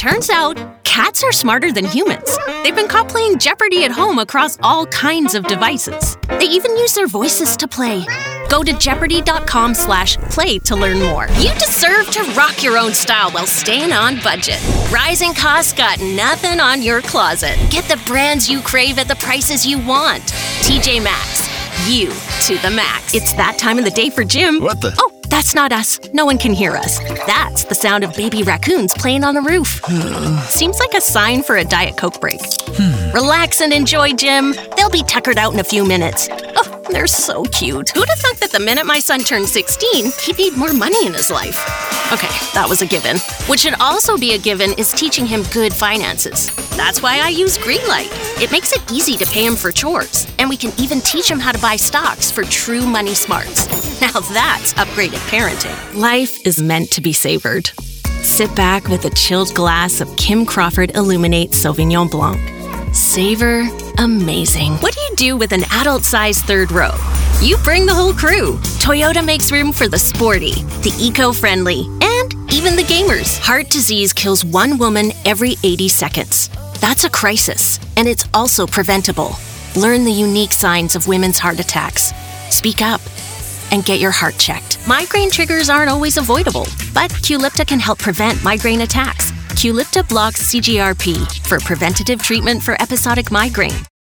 Turns out, cats are smarter than humans. They've been caught playing Jeopardy at home across all kinds of devices. They even use their voices to play. Go to Jeopardy.com/play to learn more. You deserve to rock your own style while staying on budget. Rising costs got nothing on your closet. Get the brands you crave at the prices you want. TJ Maxx. You to the max. It's that time of the day for gym. What the? Oh, that's not us. No one can hear us. That's the sound of baby raccoons playing on the roof. Seems like a sign for a Diet Coke break. Relax and enjoy, Jim. They'll be tuckered out in a few minutes. Oh, they're so cute. Who'd have thought that the minute my son turned 16, he'd need more money in his life? Okay, that was a given. What should also be a given is teaching him good finances. That's why I use Greenlight. It makes it easy to pay him for chores, and we can even teach him how to buy stocks for true money smarts. Now that's upgraded parenting. Life is meant to be savored. Sit back with a chilled glass of Kim Crawford Illuminate Sauvignon Blanc. Savor amazing. What do you do with an adult-sized third row? You bring the whole crew. Toyota makes room for the sporty, the eco-friendly, and even the gamers. Heart disease kills one woman every 80 seconds. That's a crisis, and it's also preventable. Learn the unique signs of women's heart attacks. Speak up and get your heart checked. Migraine triggers aren't always avoidable, but Qulipta can help prevent migraine attacks. Qulipta blocks CGRP for preventative treatment for episodic migraine.